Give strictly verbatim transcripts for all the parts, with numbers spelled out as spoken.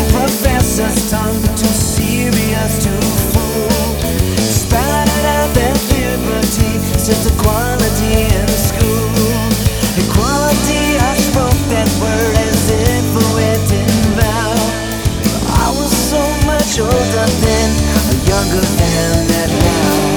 professor's tongue, too serious to fool. Spouted out that liberty, just equality in school. Equality, I spoke that word as if a wedding vow. I was so much older then, younger than that now.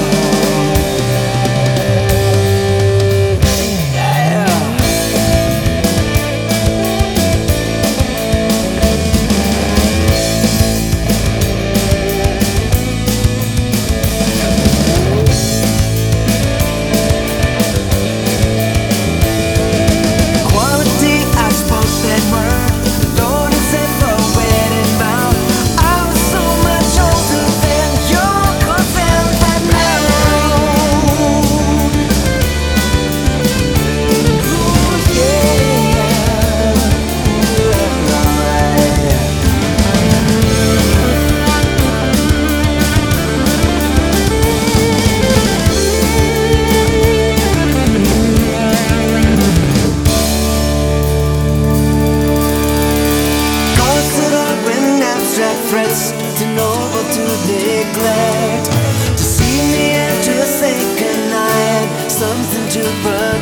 Threats too noble to neglect. To see me and to think I had something to protect.